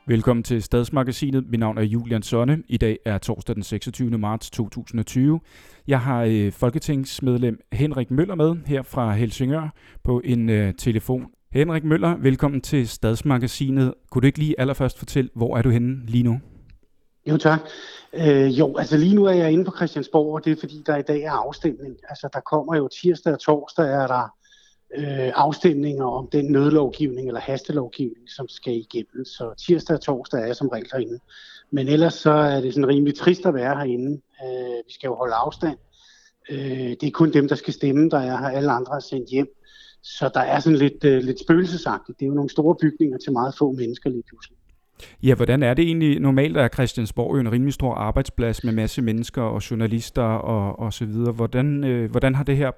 Velkommen til Stadsmagasinet. Mit navn er Julian Sonne. I dag er torsdag den 26. marts 2020. Jeg har folketingsmedlem Henrik Møller med her fra Helsingør på en telefon. Henrik Møller, velkommen til Stadsmagasinet. Kunne du ikke lige allerførst fortælle, hvor er du henne lige nu? Jo, tak. Altså lige nu er jeg inde på Christiansborg, og det er fordi, der i dag er afstemning. Altså der kommer jo tirsdag og torsdag, er der afstemninger om den nødlovgivning eller hastelovgivning, som skal igennem. Så tirsdag og torsdag er jeg som regel herinde. Men ellers så er det sådan rimelig trist at være herinde. Vi skal jo holde afstand. Det er kun dem, der skal stemme, der er her. Alle andre er sendt hjem. Så der er sådan lidt spøgelsesagtigt. Det er jo nogle store bygninger til meget få mennesker lige pludselig. Ja, hvordan er det egentlig? Normalt er Christiansborg jo en rimelig stor arbejdsplads med masse mennesker og journalister og så videre. Hvordan har det her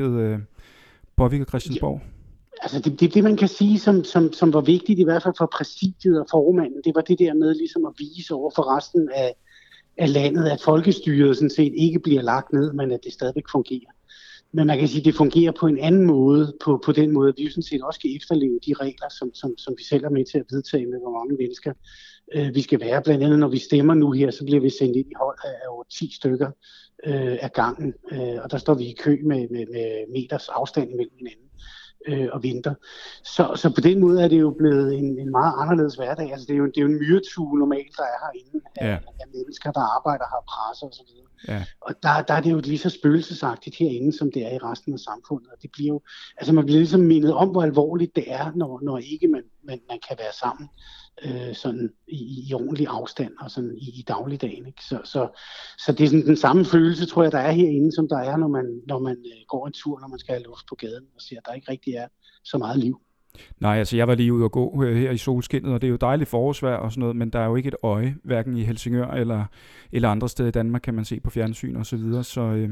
påvirket Christiansborg? Ja, altså det man kan sige, som var vigtigt i hvert fald for præsidiet og formanden, det var det der med ligesom at vise over for resten af landet, at folkestyret sådan set ikke bliver lagt ned, men at det stadigvæk fungerer. Men man kan sige, at det fungerer på en anden måde, på den måde, at vi jo sådan set også skal efterleve de regler, som vi selv er med til at vedtage med, hvor mange mennesker vi skal være. Blandt andet, når vi stemmer nu her, så bliver vi sendt ind i hold af over 10 stykker af gangen, og der står vi i kø med meters afstand imellem hinanden og venter. Så på den måde er det jo blevet en meget anderledes hverdag. Altså det er jo en myretue normalt, der er herinde af mennesker, der arbejder her, presser og så videre. Ja. Og der er det jo lige så spøgelsesagtigt herinde, som det er i resten af samfundet. Og det bliver jo, altså man bliver ligesom mindet om, hvor alvorligt det er, når ikke man kan være sammen sådan i ordentlig afstand og sådan i dagligdagen. Ikke? Så det er sådan den samme følelse, tror jeg, der er herinde, som der er, når man går en tur, når man skal have luft på gaden og ser, at der ikke rigtig er så meget liv. Nej, altså jeg var lige ude og gå her i solskinnet, og det er jo dejligt forårsvejr og sådan noget, men der er jo ikke et øje, hverken i Helsingør eller andre steder i Danmark, kan man se på fjernsyn og så videre.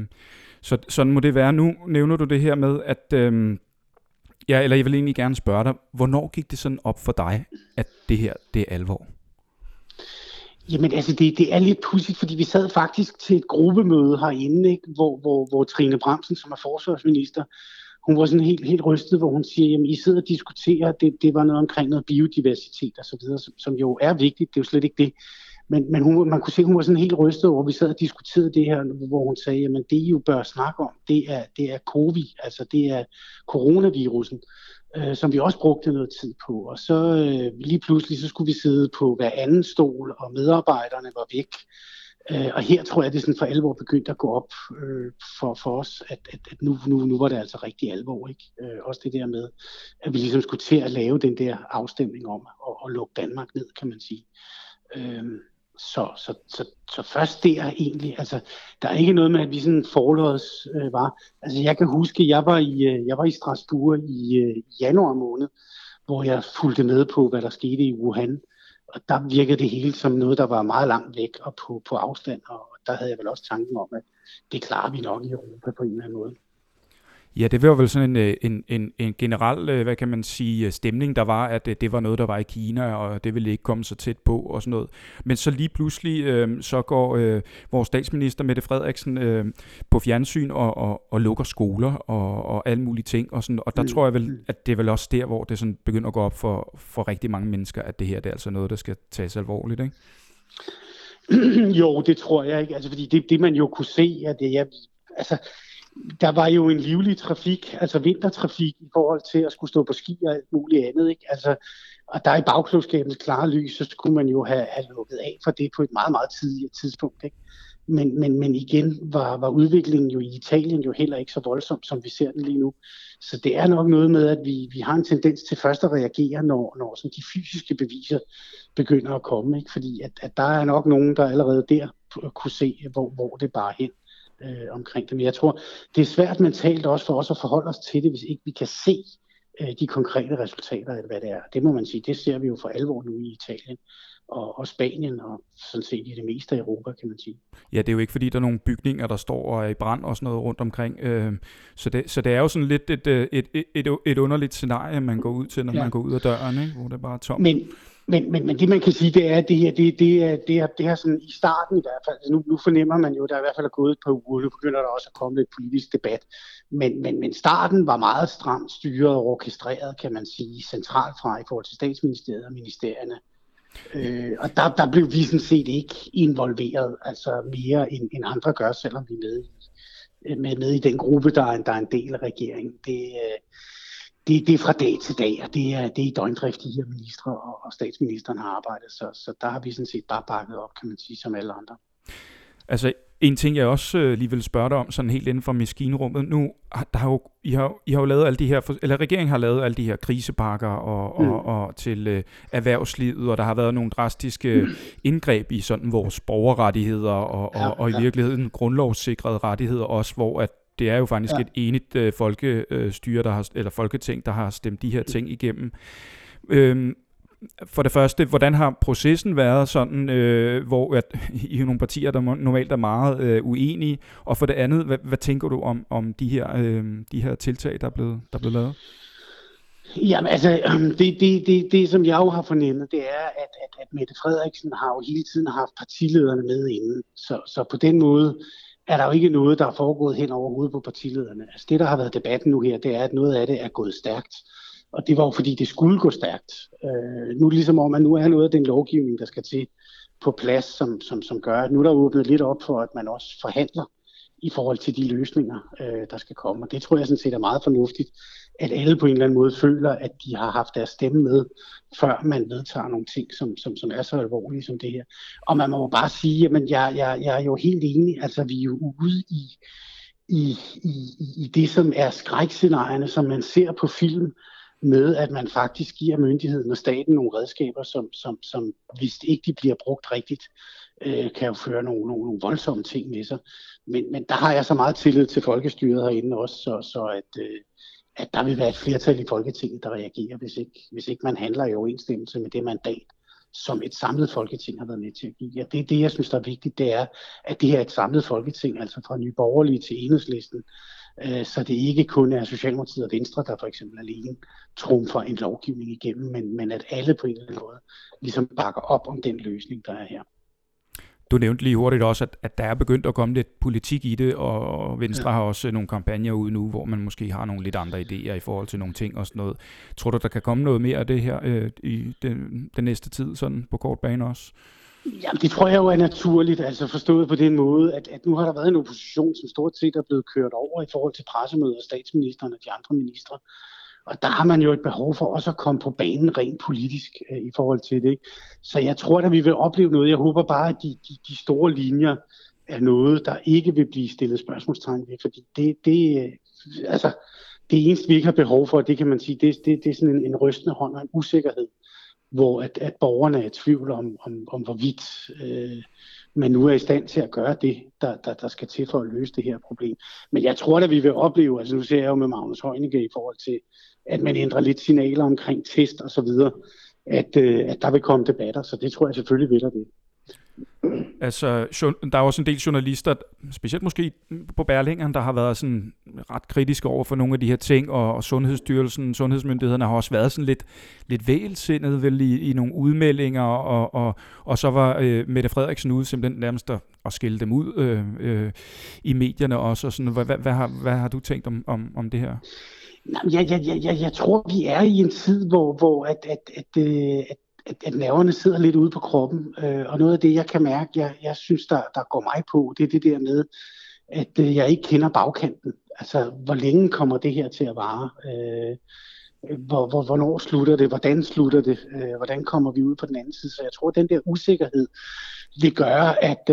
Så sådan må det være. Nu nævner du det her med, at eller jeg vil egentlig gerne spørge dig, hvornår gik det sådan op for dig, at det her, det er alvor? Jamen altså, det er lidt pudsigt, fordi vi sad faktisk til et gruppemøde herinde, ikke? Hvor Trine Bramsen, som er forsvarsminister, hun var sådan helt rystet, hvor hun siger, jamen I sidder og diskuterer, det var noget omkring noget biodiversitet og så videre, som jo er vigtigt, det er jo slet ikke det. Men man kunne se, at hun var sådan helt rystet over, vi sad og diskuterede det her, hvor hun sagde, jamen det I jo bør snakke om, det er COVID, altså det er coronavirusen, som vi også brugte noget tid på. Og så lige pludselig, så skulle vi sidde på hver anden stol, og medarbejderne var væk. Og her tror jeg, det er sådan for alvor begyndt at gå op for os, at nu var det altså rigtig alvor, ikke? Også det der med, at vi ligesom skulle til at lave den der afstemning om at lukke Danmark ned, kan man sige. Så først der egentlig, altså der er ikke noget med, at vi sådan forlåds var. Altså jeg kan huske, jeg var i Strasbourg i januar måned, hvor jeg fulgte med på, hvad der skete i Wuhan. Og der virkede det hele som noget, der var meget langt væk og på afstand. Og der havde jeg vel også tanken om, at det klarer vi nok i Europa på en eller anden måde. Ja, det var vel sådan en generel, hvad kan man sige, stemning, der var, at det var noget, der var i Kina, og det ville ikke komme så tæt på og sådan noget. Men så lige pludselig, så går vores statsminister Mette Frederiksen på fjernsyn og lukker skoler og alle mulige ting. Og, sådan, og der tror jeg vel, at det er vel også der, hvor det sådan begynder at gå op for rigtig mange mennesker, at det her det er altså noget, der skal tages alvorligt, ikke? Jo, det tror jeg ikke. Altså, fordi det man jo kunne se, at der var jo en livlig trafik, altså vintertrafik i forhold til at skulle stå på ski og alt muligt andet, ikke? Altså, og der i bagklogskabens klare lys, så skulle man jo have lukket af for det på et meget, meget tidligere tidspunkt, ikke? Men igen var udviklingen jo i Italien jo heller ikke så voldsom, som vi ser den lige nu. Så det er nok noget med, at vi har en tendens til først at reagere, når sådan de fysiske beviser begynder at komme, ikke? Fordi at der er nok nogen, der allerede der kunne se, hvor det bare hen. Omkring det. Men jeg tror, det er svært mentalt også for os at forholde os til det, hvis ikke vi kan se de konkrete resultater, eller hvad det er. Det må man sige, det ser vi jo for alvor nu i Italien og Spanien, og sådan set i det meste af Europa, kan man sige. Ja, det er jo ikke fordi, der er nogle bygninger, der står og er i brand og sådan noget rundt omkring. Så det er jo sådan lidt et underligt scenarie, man går ud til, når man går ud af døren, ikke? Hvor det er bare tomt. Men det man kan sige, det er, at det her sådan i starten i hvert fald, altså nu fornemmer man jo, der i hvert fald er gået et par uger, nu begynder der også at komme lidt politisk debat, men starten var meget stramt styret og orkestreret, kan man sige, centralt fra i forhold til statsministeriet og ministerierne. Og der blev vi sådan set ikke involveret, altså mere end andre gør, selvom vi er med i den gruppe, der er en del af regeringen. Det er fra dag til dag, og det er i døgndrift, de her ministre og statsministeren har arbejdet, så der har vi sådan set bare bakket op, kan man sige, som alle andre. Altså, en ting, jeg også lige vil spørge dig om, sådan helt inden for maskinrummet. Nu, I har jo lavet alle de her, eller regeringen har lavet alle de her krisepakker og til erhvervslivet, og der har været nogle drastiske indgreb i sådan vores borgerrettigheder og i virkeligheden grundlovssikrede rettigheder også, hvor at det er jo faktisk et enigt folkestyre, eller folketing, der har stemt de her ting igennem. For det første, hvordan har processen været sådan, hvor I er nogle partier, der normalt er meget uenige, og for det andet, hvad tænker du om de her tiltag, der er blevet lavet? Jamen altså, det som jeg jo har fornemmet, det er, at Mette Frederiksen har jo hele tiden haft partilederne med inden, så på den måde er der jo ikke noget, der er foregået hen over hovedet på partilederne. Altså det, der har været debatten nu her, det er, at noget af det er gået stærkt. Og det var jo fordi, det skulle gå stærkt. Nu ligesom om, at nu er noget af den lovgivning, der skal til på plads, som gør, at nu er der åbnet lidt op for, at man også forhandler i forhold til de løsninger, der skal komme. Og det tror jeg sådan set er meget fornuftigt, at alle på en eller anden måde føler, at de har haft deres stemme med, før man vedtager nogle ting, som er så alvorlige som det her. Og man må jo bare sige, at jeg er jo helt enig, altså vi er jo ude i det, som er skrækscenarierne, som man ser på film, med at man faktisk giver myndigheden og staten nogle redskaber, som hvis ikke de bliver brugt rigtigt, kan jo føre nogle voldsomme ting med sig. Men der har jeg så meget tillid til folkestyret herinde også, så at der vil være et flertal i Folketinget, der reagerer, hvis ikke man handler i overensstemmelse med det mandat, som et samlet Folketing har været med til at give. Ja, det er det, jeg synes, der er vigtigt, det er, at det her er et samlet Folketing, altså fra Nye Borgerlige til Enhedslisten, så det ikke kun er Socialdemokratiet og Venstre, der for eksempel alene trumfer en lovgivning igennem, men at alle på en eller anden måde ligesom bakker op om den løsning, der er her. Du nævnte lige hurtigt også, at der er begyndt at komme lidt politik i det, og Venstre har også nogle kampagner ude nu, hvor man måske har nogle lidt andre idéer i forhold til nogle ting og sådan noget. Tror du, der kan komme noget mere af det her i den næste tid, sådan på kort bane også? Jamen, det tror jeg jo er naturligt, altså forstået på den måde, at nu har der været en opposition, som stort set er blevet kørt over i forhold til pressemøder og statsministeren og de andre ministre. Og der har man jo et behov for også at komme på banen rent politisk i forhold til det. Så jeg tror, at vi vil opleve noget. Jeg håber bare, at de store linjer er noget, der ikke vil blive stillet spørgsmålstegn ved. Fordi det eneste, vi ikke har behov for, det kan man sige, det er sådan en rystende hånd og en usikkerhed, hvor at borgerne er i tvivl om hvorvidt man nu er i stand til at gøre det, der skal til for at løse det her problem. Men jeg tror, at vi vil opleve, altså nu ser jeg jo med Magnus Heunicke i forhold til, at man ændrer lidt signaler omkring test og så videre, at der vil komme debatter, så det tror jeg selvfølgelig vil der det. Altså, der er også en del journalister, specielt måske på Berlingeren, der har været sådan ret kritiske over for nogle af de her ting, og Sundhedsstyrelsen, sundhedsmyndighederne har også været sådan lidt vælsindet vel i nogle udmeldinger, og så var Mette Frederiksen ude simpelthen nærmest at skille dem ud i medierne også. Og sådan. Hvad har du tænkt om det her? Jeg tror, vi er i en tid, hvor at nerverne sidder lidt ude på kroppen, og noget af det, jeg kan mærke, jeg synes, der går mig på, det er det der med, at jeg ikke kender bagkanten. Altså, hvor længe kommer det her til at vare? Hvornår slutter det? Hvordan slutter det? Hvordan kommer vi ud på den anden side? Så jeg tror, at den der usikkerhed vil gøre, at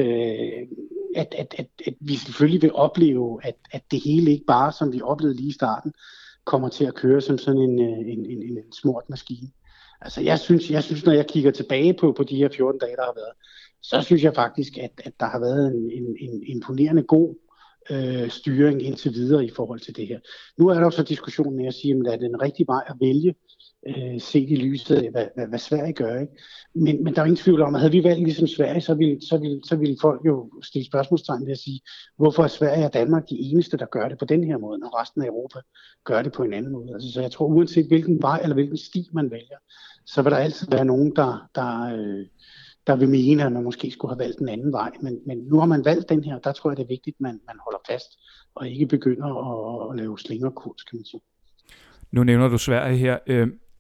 vi selvfølgelig vil opleve, at det hele ikke bare, som vi oplevede lige i starten, kommer til at køre som sådan en smart maskine. Altså jeg synes, når jeg kigger tilbage på de her 14 dage, der har været, så synes jeg faktisk, at der har været en imponerende god styring indtil videre i forhold til det her. Nu er der jo så diskussionen med at sige, at det er den rigtige vej at vælge, set i lyset af, hvad Sverige gør. Ikke? Men der er ingen tvivl om, at havde vi valgt ligesom Sverige, så ville folk jo stille spørgsmålstegn ved at sige, hvorfor er Sverige og Danmark de eneste, der gør det på den her måde, når resten af Europa gør det på en anden måde. Altså, så jeg tror, uanset hvilken vej eller hvilken sti man vælger, så vil der altid være nogen, der vil mene, at man måske skulle have valgt en anden vej. Men nu har man valgt den her, der tror jeg, det er vigtigt, at man holder fast og ikke begynder at lave slingerkurs, kan man sige. Nu nævner du Sverige her.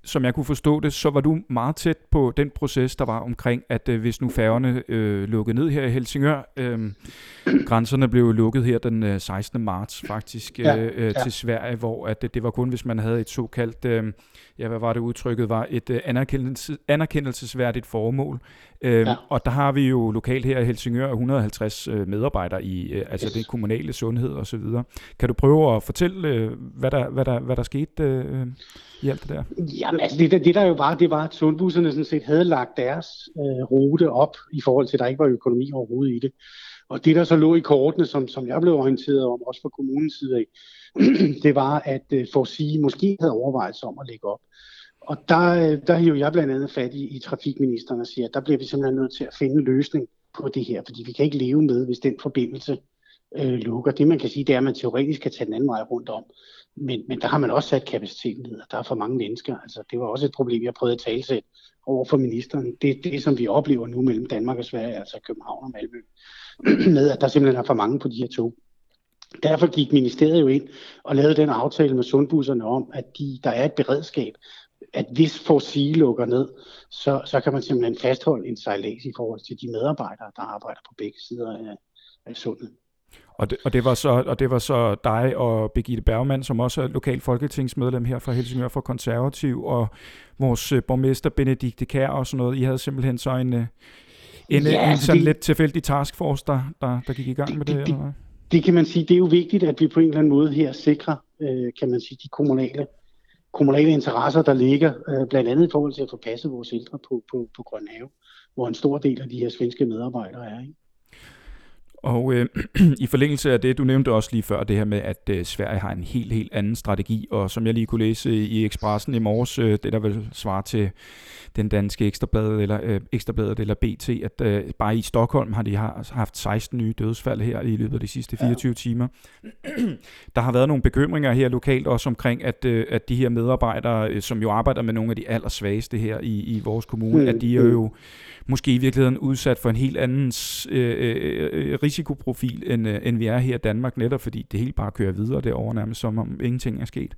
som jeg kunne forstå det, så var du meget tæt på den proces, der var omkring, at hvis nu færgerne lukkede ned her i Helsingør, grænserne blev lukket her den 16. marts faktisk til Sverige, hvor at det var kun, hvis man havde et såkaldt, hvad var det udtrykket, var et anerkendelsesværdigt formål. Og der har vi jo lokalt her i Helsingør 150 medarbejdere i altså den kommunale sundhed og så videre. Kan du prøve at fortælle, hvad der skete i alt det der? Jamen altså det der jo var, det var, at sundbusserne sådan set havde lagt deres rute op i forhold til, at der ikke var økonomi overhovedet i det. Og det der så lå i kortene, som jeg blev orienteret om, også fra kommunens side af, det var, at Forsige måske havde overvejelser om at lægge op. Og der hiver jeg blandt andet fat i trafikministeren og siger, at der bliver vi simpelthen nødt til at finde en løsning på det her, fordi vi kan ikke leve med, hvis den forbindelse lukker. Det man kan sige, det er, at man teoretisk kan tage den anden vej rundt om. Men der har man også sat kapaciteten ned, og der er for mange mennesker. Altså, det var også et problem, jeg prøvede at talsætte over for ministeren. Det, som vi oplever nu mellem Danmark og Sverige, altså København og Malmø, med at der simpelthen er for mange på de her tog. Derfor gik ministeriet jo ind og lavede den aftale med sundbusserne om, at der er et beredskab, at hvis Forsige lukker ned, så kan man simpelthen fastholde en sejlads i forhold til de medarbejdere, der arbejder på begge sider af sundet. Og det var så dig og Birgitte Bergman, som også er lokal folketingsmedlem her fra Helsingør for Konservativ, og vores borgmester Benedikte Kjær og sådan noget. I havde simpelthen så en sådan lidt tilfældig taskforce, der gik i gang med det, eller hvad? Det kan man sige, det er jo vigtigt, at vi på en eller anden måde her sikrer, kan man sige, de kommunale interesser, der ligger, blandt andet i forhold til at få passet vores ældre på Grønhave, hvor en stor del af de her svenske medarbejdere er, ikke? Og i forlængelse af det, du nævnte også lige før, det her med, at Sverige har en helt anden strategi, og som jeg lige kunne læse i Expressen i morges, det der vil svare til den danske Ekstrabladet eller BT, at bare i Stockholm har de haft 16 nye dødsfald her i løbet af de sidste 24 timer. Der har været nogle bekymringer her lokalt også omkring, at de her medarbejdere, som jo arbejder med nogle af de allersvageste her i vores kommune, at de er jo måske i virkeligheden udsat for en helt anden risikoprofil, end vi er her i Danmark, netop fordi det hele bare kører videre derovre nærmest, som om ingenting er sket.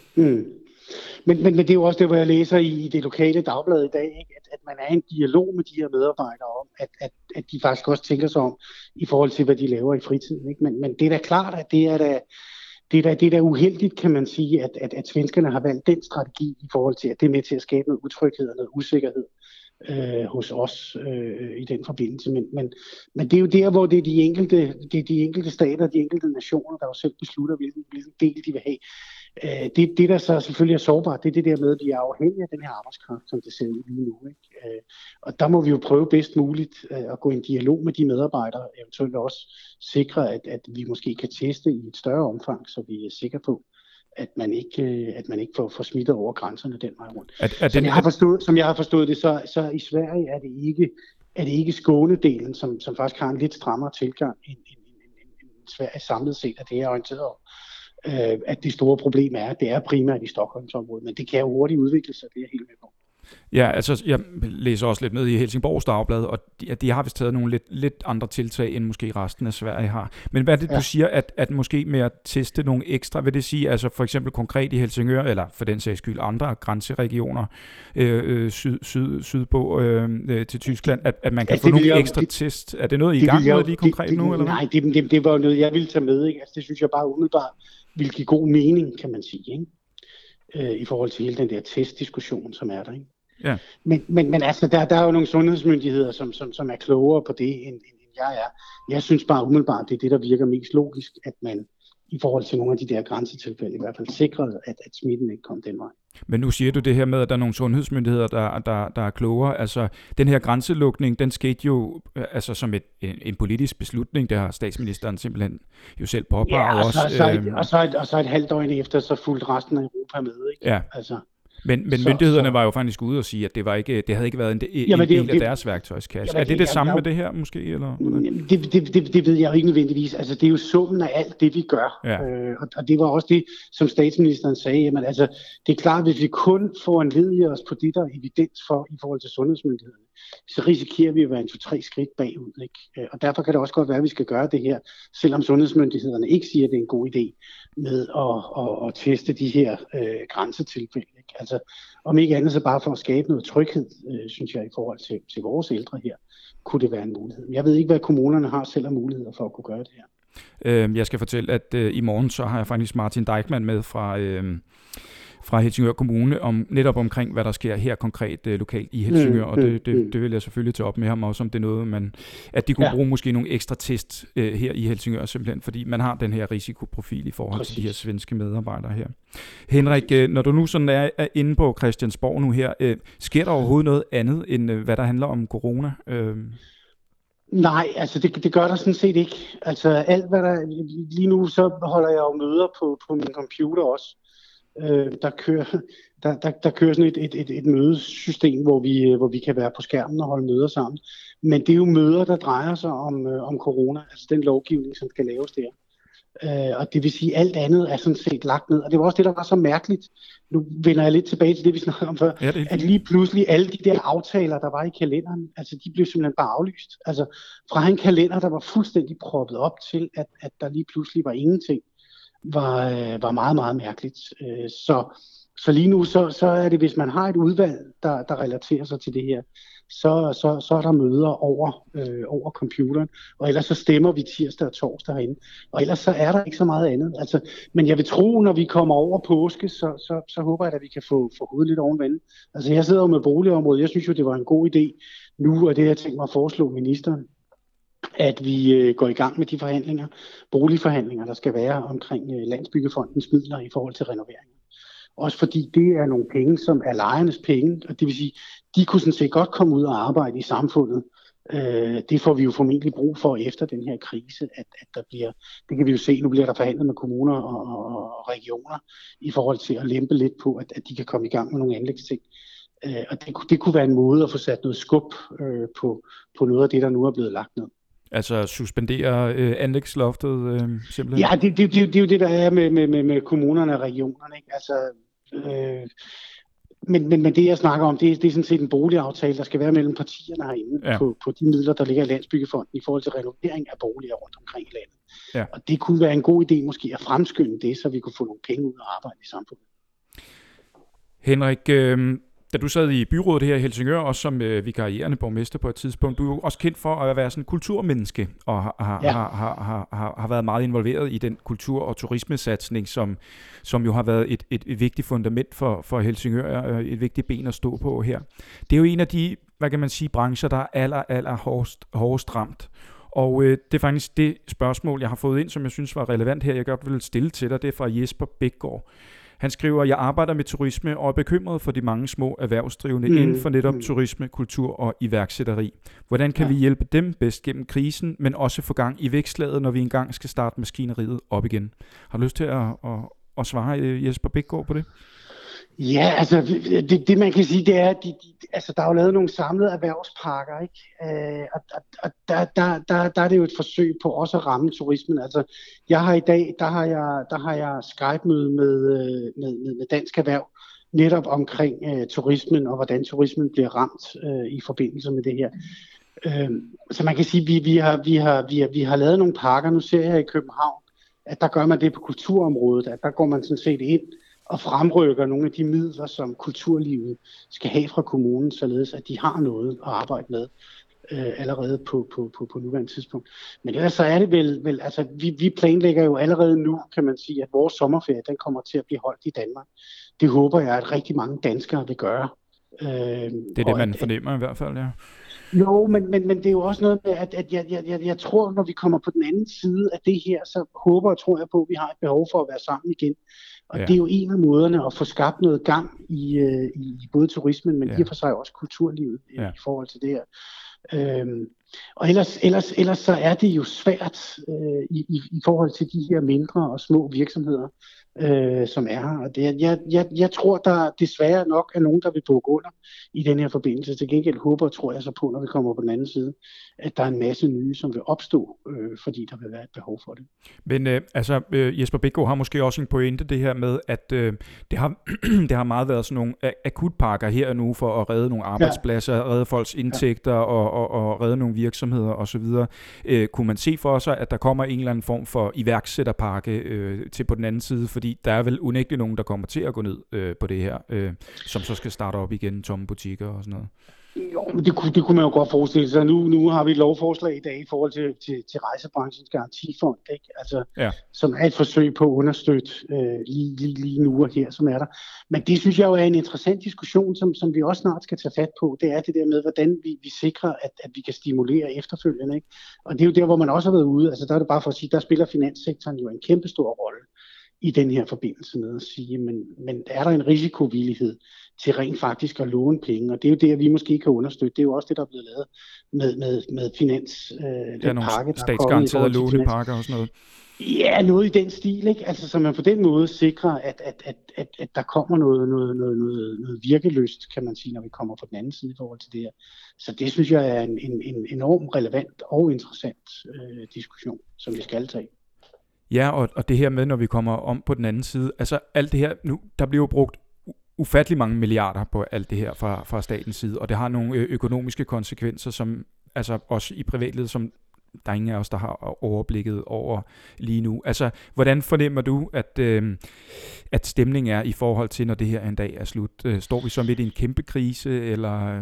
Men det er jo også det, hvor jeg læser i det lokale dagblad i dag, ikke? At man er i en dialog med de her medarbejdere om, at de faktisk også tænker sig om i forhold til, hvad de laver i fritiden. Ikke? Men det er da klart, at det er da uheldigt, kan man sige, at svenskerne har valgt den strategi i forhold til, at det er med til at skabe noget utryghed og noget usikkerhed hos os i den forbindelse. Men det er jo der, hvor det er de enkelte stater, de enkelte nationer, der jo selv beslutter, hvilken del de vil have. Det der så selvfølgelig er sårbart, det er det der med, at de er afhængige af den her arbejdskraft, som det ser ud lige nu. Ikke? Og der må vi jo prøve bedst muligt at gå i en dialog med de medarbejdere, eventuelt også sikre, at vi måske kan teste i et større omfang, så vi er sikre på, at man ikke får smittet over grænserne den vej rundt. Som jeg har forstået det, så i Sverige er det ikke Skånedelen, som faktisk har en lidt strammere tilgang end Sverige samlet set, at det er orienteret om. At det store problem er, at det er primært i Stockholmsområdet, men det kan jo hurtigt udvikle sig, det er helt med på. Ja, altså jeg læser også lidt med i Helsingborgs Dagblad, og de har vist taget nogle lidt andre tiltag, end måske resten af Sverige har. Men hvad er det, du siger, at måske med at teste nogle ekstra, vil det sige, altså for eksempel konkret i Helsingør, eller for den sags skyld andre grænseregioner sydpå til Tyskland, at man kan få nogle ekstra test? Er det noget, I gang med lige konkret nu? Eller nej, det var jo noget, jeg ville tage med. Ikke? Altså, det synes jeg bare umiddelbart vil give god mening, kan man sige, ikke? I forhold til hele den der testdiskussion, som er der, ikke? Ja. Men altså, der er jo nogle sundhedsmyndigheder, som er klogere på det, end jeg er. Jeg synes bare umiddelbart, det er det, der virker mest logisk, at man i forhold til nogle af de der grænsetilfælde i hvert fald sikrede, at smitten ikke kom den vej. Men nu siger du det her med, at der er nogle sundhedsmyndigheder, der er klogere. Altså, den her grænselukning, den skete jo altså som en politisk beslutning. Det har statsministeren simpelthen jo selv påpeget også. Og så et halvt døgn efter, så fulgte resten af Europa med, ikke? Ja. Altså, men myndighederne var jo faktisk ude og sige, at det havde ikke været en del af deres værktøjskasse. Er det samme med det her måske? Eller? Det ved jeg jo ikke nødvendigvis. Altså, det er jo summen af alt det, vi gør. Ja. Og det var også det, som statsministeren sagde. Jamen, altså, det er klart, hvis vi kun får en led i os på det, der er evidens for i forhold til sundhedsmyndighederne, så risikerer vi at være 2-3 skridt bagud. Ikke? Og derfor kan det også godt være, at vi skal gøre det her, selvom sundhedsmyndighederne ikke siger, at det er en god idé med at teste de her grænsetilfælde. Ikke? Ikke? Altså, om ikke andet så bare for at skabe noget tryghed, synes jeg, i forhold til vores ældre her, kunne det være en mulighed. Jeg ved ikke, hvad kommunerne har selv af muligheder for at kunne gøre det her. Jeg skal fortælle, at i morgen så har jeg faktisk Martin Deichmann med fra Helsingør Kommune, netop omkring, hvad der sker her konkret lokalt i Helsingør, og det vil jeg selvfølgelig tage op med ham også, om det er noget, at de kunne bruge måske nogle ekstra test her i Helsingør, simpelthen, fordi man har den her risikoprofil i forhold til de her svenske medarbejdere her. Henrik, når du nu sådan er inde på Christiansborg nu her, sker der overhovedet noget andet, end hvad der handler om corona? Nej, altså det gør der sådan set ikke. Altså alt hvad der lige nu, så holder jeg jo møder på min computer også. Der kører sådan et mødesystem, hvor vi kan være på skærmen og holde møder sammen. Men det er jo møder, der drejer sig om corona, altså den lovgivning, som skal laves der. Og det vil sige, at alt andet er sådan set lagt ned. Og det var også det, der var så mærkeligt. Nu vender jeg lidt tilbage til det, vi snakkede om før. Ja, at lige pludselig alle de der aftaler, der var i kalenderen, altså de blev simpelthen bare aflyst. Altså fra en kalender, der var fuldstændig proppet op til, at der lige pludselig var ingenting, var meget, meget mærkeligt. Så lige nu, så er det, hvis man har et udvalg, der relaterer sig til det her, så er der møder over computeren, og ellers så stemmer vi tirsdag og torsdag herinde, og ellers så er der ikke så meget andet. Altså, men jeg vil tro, når vi kommer over påske, så håber jeg, at vi kan få hovedet lidt oven vandet. Altså jeg sidder jo med boligområdet, jeg synes jo, det var en god idé nu, og det jeg tænkt mig at foreslå ministeren, at vi går i gang med de boligforhandlinger, der skal være omkring Landsbyggefondens midler i forhold til renoveringer. Også fordi det er nogle penge, som er lejernes penge, og det vil sige, de kunne sådan set godt komme ud og arbejde i samfundet. Det får vi jo formentlig brug for efter den her krise, at der bliver, det kan vi jo se, nu bliver der forhandlet med kommuner og regioner i forhold til at lempe lidt på, at de kan komme i gang med nogle anlægsting. Og det kunne være en måde at få sat noget skub på noget af det, der nu er blevet lagt ned. Altså suspendere anlægsloftet simpelthen? Ja, det er jo det, der er med kommunerne og regionerne. Ikke? Altså, men det, jeg snakker om, det er sådan set en boligaftale, der skal være mellem partierne herinde på de midler, der ligger i Landsbyggefonden i forhold til renovering af boliger rundt omkring i landet. Ja. Og det kunne være en god idé måske at fremskynde det, så vi kunne få nogle penge ud og arbejde i samfundet. Henrik, da du sad i byrådet her i Helsingør, også som vikarierende borgmester på et tidspunkt, du er jo også kendt for at være sådan en kulturmenneske, og har været meget involveret i den kultur- og turismesatsning, som jo har været et vigtigt fundament for Helsingør, et vigtigt ben at stå på her. Det er jo en af de, hvad kan man sige, brancher, der er aller hårdest ramt. Og det er faktisk det spørgsmål, jeg har fået ind, som jeg synes var relevant her, jeg godt vil stille til dig, det er fra Jesper Bækgaard. Han skriver, jeg arbejder med turisme og er bekymret for de mange små erhvervsdrivende inden for netop turisme, kultur og iværksætteri. Hvordan kan vi hjælpe dem bedst gennem krisen, men også få gang i vækstlaget, når vi engang skal starte maskineriet op igen? Har du lyst til at svare Jesper Bækgaard på det? Ja, altså det man kan sige, det er, at der er jo lavet nogle samlede erhvervspakker, ikke? Og der er det jo et forsøg på også at ramme turismen. Altså jeg har i dag, der har jeg Skype-møde med Dansk Erhverv, netop omkring turismen og hvordan turismen bliver ramt i forbindelse med det her. Så man kan sige, vi har lavet nogle pakker. Nu ser jeg i København, at der gør man det på kulturområdet, at der går man sådan set ind og fremrykker nogle af de midler, som kulturlivet skal have fra kommunen, således at de har noget at arbejde med allerede på nuværende tidspunkt. Men ellers så er det vel altså vi planlægger jo allerede nu, kan man sige, at vores sommerferie, den kommer til at blive holdt i Danmark. Det håber jeg, at rigtig mange danskere vil gøre. Det er det, man fornemmer i hvert fald, ja. Jo, men det er jo også noget med, at jeg tror, når vi kommer på den anden side af det her, så håber og tror jeg på, at vi har et behov for at være sammen igen. Og det er jo en af måderne at få skabt noget gang i både turismen, men i og for sig også kulturlivet i forhold til det her. Og ellers så er det jo svært i forhold til de her mindre og små virksomheder, som er her. Og jeg tror, der desværre nok er nogen, der vil bukke under i den her forbindelse. Til gengæld håber og tror jeg så på, når vi kommer på den anden side, at der er en masse nye, som vil opstå, fordi der vil være et behov for det. Men Jesper Bækgaard har måske også en pointe det her med, at det har meget været sådan nogle akutpakker her nu for at redde nogle arbejdspladser, redde folks indtægter og redde nogle virksomheder osv. Kunne man se for sig, at der kommer en eller anden form for iværksætterpakke til på den anden side? Fordi fordi der er vel unægteligt nogen, der kommer til at gå ned på det her, som så skal starte op igen, tomme butikker og sådan noget. Jo, men det kunne man jo godt forestille sig. Nu har vi et lovforslag i dag i forhold til rejsebranchens garantifond, ikke? Altså, Ja. som er et forsøg på at understøtte lige nu og her, som er der. Men det synes jeg jo er en interessant diskussion, som vi også snart skal tage fat på. Det er det der med, hvordan vi sikrer, at vi kan stimulere efterfølgende, ikke? Og det er jo der, hvor man også har været ude. Altså, der er det bare for at sige, der spiller finanssektoren jo en kæmpe stor rolle i den her forbindelse med at sige, men er der en risikovillighed til rent faktisk at låne penge, og det er jo det, vi måske kan understøtte. Det er jo også det, der er blevet lavet med finans, den pakke, der statsgaranterede lånepakker og sådan noget. Ja, noget i den stil, ikke? Altså, så man på den måde sikrer, at der kommer noget virkeløst, kan man sige, når vi kommer på den anden side i forhold til det her. Så det synes jeg er en enormt relevant og interessant diskussion, som vi skal tage. Ja, og det her med, når vi kommer om på den anden side, altså alt det her, nu, der bliver jo brugt ufattelig mange milliarder på alt det her fra statens side, og det har nogle økonomiske konsekvenser, som altså også i privatlivet, som der er ingen af os, der har overblikket over lige nu. Altså, hvordan fornemmer du, at stemningen er i forhold til, når det her en dag er slut? Står vi så midt i en kæmpe krise, eller...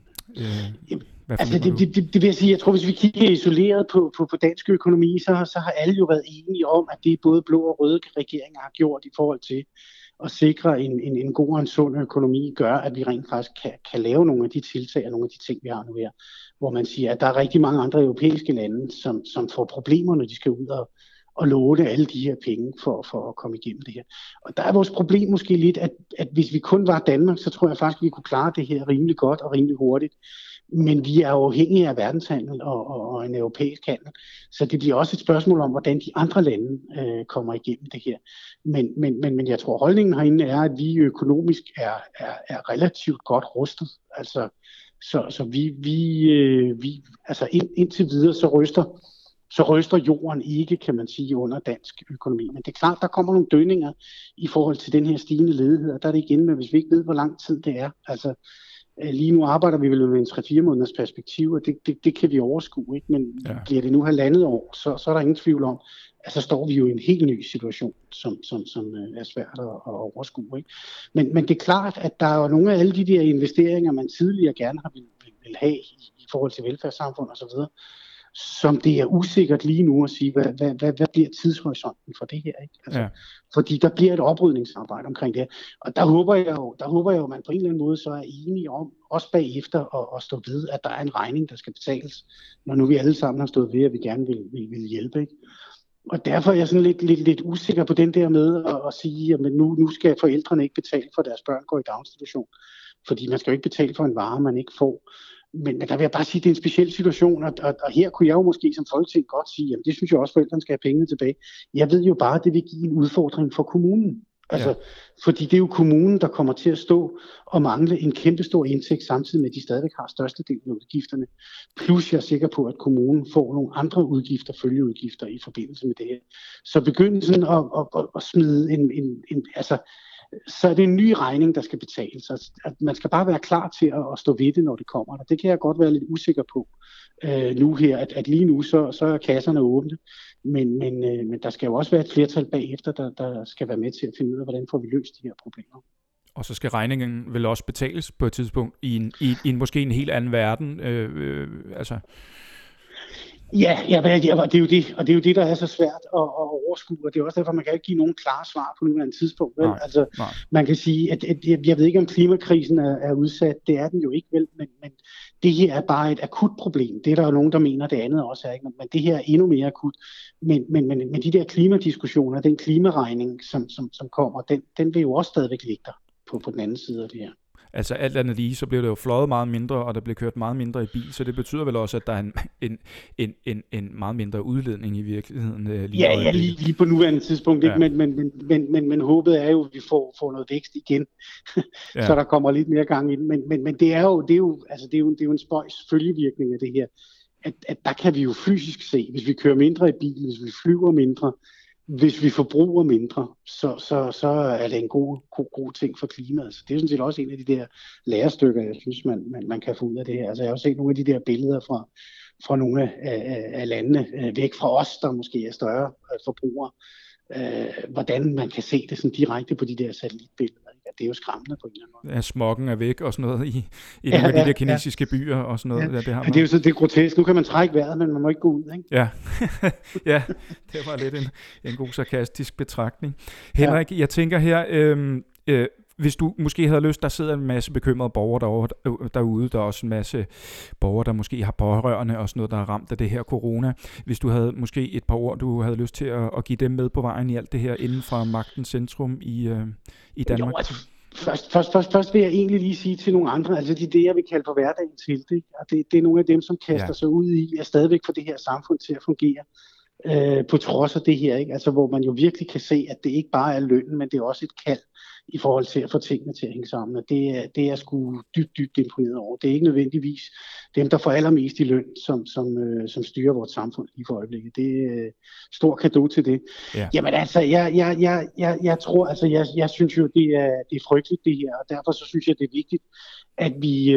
Altså det vil jeg sige, jeg tror, hvis vi kigger isoleret på dansk økonomi, så har alle jo været enige om, at det både blå og røde regeringer har gjort i forhold til at sikre en god og en sund økonomi, gør, at vi rent faktisk kan lave nogle af de tiltag og nogle af de ting, vi har nu her. Hvor man siger, at der er rigtig mange andre europæiske lande, som får problemer, når de skal ud og låne alle de her penge for at komme igennem det her. Og der er vores problem måske lidt, at hvis vi kun var Danmark, så tror jeg faktisk, at vi kunne klare det her rimelig godt og rimelig hurtigt. Men vi er afhængige af verdenshandel og en europæisk handel, så det bliver også et spørgsmål om, hvordan de andre lande kommer igennem det her. Men jeg tror, holdningen herinde er, at vi økonomisk er relativt godt rustet. Altså, så vi altså indtil videre, så ryster jorden ikke, kan man sige, under dansk økonomi. Men det er klart, der kommer nogle dønninger i forhold til den her stigende ledighed, og der er det igen med, hvis vi ikke ved, hvor lang tid det er. Altså, lige nu arbejder vi vel med en 3-4 måneders perspektiv, og det kan vi overskue, ikke? Men bliver det nu 1,5 år, så er der ingen tvivl om, at så står vi jo i en helt ny situation, som er svært at overskue, ikke? Men det er klart, at der er jo nogle af alle de der investeringer, man tidligere gerne har vil have i forhold til velfærdssamfund og så videre, som det er usikkert lige nu at sige, hvad bliver tidshorisonten for det her, ikke? Altså, fordi der bliver et oprydningsarbejde omkring det her. Og der håber jeg jo, at man på en eller anden måde så er enige om, også bagefter at stå ved, at der er en regning, der skal betales, når nu vi alle sammen har stået ved, at vi gerne vil hjælpe, ikke? Og derfor er jeg sådan lidt usikker på den der med at sige, at nu skal forældrene ikke betale for, at deres børn går i daginstitution. Fordi man skal jo ikke betale for en vare, man ikke får. Men der vil jeg bare sige, at det er en speciel situation, og her kunne jeg jo måske som Folketing godt sige, at det synes jeg også, at forældrene skal have pengene tilbage. Jeg ved jo bare, at det vil give en udfordring for kommunen. Altså, fordi det er jo kommunen, der kommer til at stå og mangle en kæmpestor indtægt, samtidig med, at de stadigvæk har størstedelen af udgifterne. Plus jeg er sikker på, at kommunen får nogle andre udgifter, følgeudgifter i forbindelse med det her. Så begyndelsen at smide altså, så er det en ny regning, der skal betales. Altså, at man skal bare være klar til at stå ved det, når det kommer. Og det kan jeg godt være lidt usikker på nu her, at lige nu så er kasserne åbne. Men der skal jo også være et flertal bagefter, der skal være med til at finde ud af, hvordan får vi løst de her problemer. Og så skal regningen vel også betales på et tidspunkt i en måske en helt anden verden. Altså... Ja, og det er jo det, og det er jo det, der er så svært at overskue, og det er også derfor, man kan ikke give nogen klare svar på nuværende tidspunkt. Vel? Nej. Man kan sige, at jeg ved ikke, om klimakrisen er udsat, det er den jo ikke, vel, men det her er bare et akut problem. Det er der jo nogen, der mener, det andet også er, ikke? Men det her er endnu mere akut. Men de der klimadiskussioner, den klimaregning, som kommer, den vil jo også stadigvæk ligge der på den anden side af det her. Altså alt andet lige, så bliver det jo fløjet meget mindre, og der bliver kørt meget mindre i bil, så det betyder vel også, at der er en meget mindre udledning i virkeligheden. Lige på nuværende tidspunkt, ikke? Men håbet er jo, at vi får noget vækst igen, så der kommer lidt mere gang i den. Men det er jo en spøjs følgevirkning af det her, at der kan vi jo fysisk se, hvis vi kører mindre i bil, hvis vi flyver mindre, hvis vi forbruger mindre, så er det en god ting for klimaet. Så det er sådan set også en af de der lærestykker, jeg synes, man kan få ud af det her. Altså, jeg har jo set nogle af de der billeder fra nogle af landene væk fra os, der måske er større forbrugere, hvordan man kan se det sådan direkte på de der satellitbilleder. Ikke? Det er jo skræmmende på en eller anden måde. Ja, smoggen er væk og sådan noget i nogle af de der kinesiske byer og sådan noget. Ja. Det har man. Det er jo så det er grotesk. Nu kan man trække vejret, men man må ikke gå ud. Ikke? Ja. Ja, det var lidt en god sarkastisk betragtning. Henrik, jeg tænker her, hvis du måske havde lyst, der sidder en masse bekymrede borgere derude, der er også en masse borgere, der måske har pårørende og sådan noget, der er ramt af det her corona. Hvis du havde måske et par ord, du havde lyst til at give dem med på vejen i alt det her inden for magtens centrum i Danmark. Jo, altså, først vil jeg egentlig lige sige til nogle andre, altså det jeg vil kalde for hverdagens helte, og det er nogle af dem, som kaster sig ud i at stadigvæk få det her samfund til at fungere. På trods af det her, ikke? Altså, hvor man jo virkelig kan se, at det ikke bare er lønnen, men det er også et kald i forhold til at få tingene til at hænge sammen. Og det er jeg sgu dybt imponeret over. Det er ikke nødvendigvis dem, der får allermest i løn, som styrer vores samfund lige for øjeblikket. Det er stor cadeau til det. Ja. Jamen altså, jeg tror, altså, jeg synes jo, det er frygteligt det her, og derfor så synes jeg, det er vigtigt, at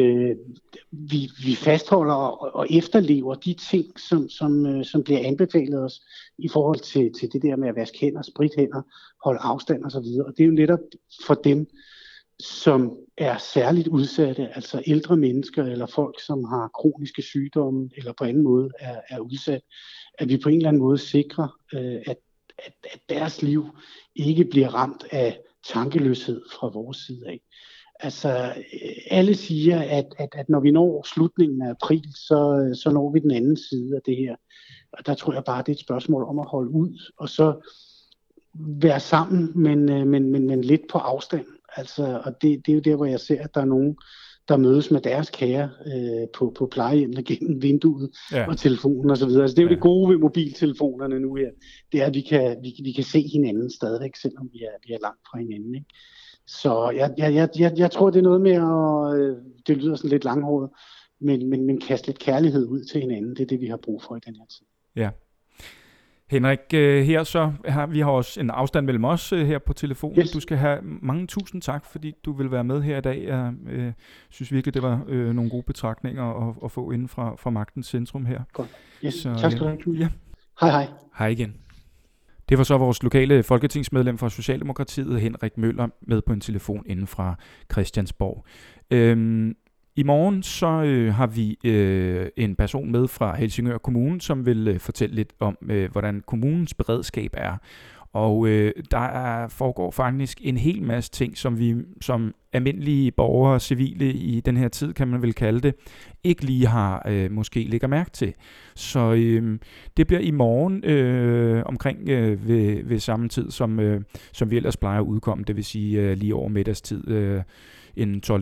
vi fastholder og efterlever de ting, som bliver anbefalet os i forhold til det der med at vaske hænder, spritte hænder, holde afstand og så videre. Og det er jo netop for dem, som er særligt udsatte, altså ældre mennesker eller folk, som har kroniske sygdomme eller på anden måde er udsat, at vi på en eller anden måde sikrer, at deres liv ikke bliver ramt af tankeløshed fra vores side af. Altså, alle siger, at når vi når slutningen af april, så når vi den anden side af det her. Og der tror jeg bare, det er et spørgsmål om at holde ud, og så være sammen, men lidt på afstand. Altså, og det er jo der, hvor jeg ser, at der er nogen, der mødes med deres kære på plejehjemmene gennem vinduet og telefonen og så videre. Altså, det er jo det gode ved mobiltelefonerne nu her. Det er, at vi kan se hinanden stadigvæk, selvom vi er langt fra hinanden, ikke? Så jeg tror, det er noget med at, det lyder sådan lidt langhåret, men kaste lidt kærlighed ud til hinanden. Det er det, vi har brug for i den her tid. Ja. Henrik, her så vi har også en afstand mellem os her på telefonen. Yes. Du skal have mange tusind tak, fordi du vil være med her i dag. Jeg synes virkelig, det var nogle gode betragtninger at få inden fra magtens centrum her. Godt. Yes. Så, tak skal du have. Ja. Hej. Hej igen. Det var så vores lokale folketingsmedlem fra Socialdemokratiet, Henrik Møller, med på en telefon inden fra Christiansborg. I morgen så har vi en person med fra Helsingør Kommune, som vil fortælle lidt om, hvordan kommunens beredskab er. Og der foregår faktisk en hel masse ting, som vi som almindelige borgere, civile i den her tid, kan man vel kalde det, ikke lige har måske lægger mærke til. Så det bliver i morgen omkring ved samme tid, som vi ellers plejer at udkomme, det vil sige lige over middagstid, en 12-2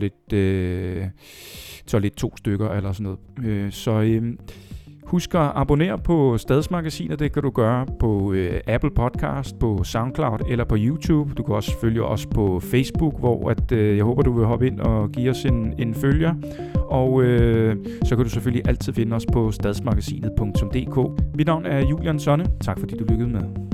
stykker eller sådan noget. Husk at abonnere på Stadsmagasinet. Det kan du gøre på Apple Podcast, på SoundCloud eller på YouTube. Du kan også følge os på Facebook, hvor jeg håber, du vil hoppe ind og give os en følger. Og så kan du selvfølgelig altid finde os på stadsmagasinet.dk. Mit navn er Julian Sonne. Tak fordi du lyttede med.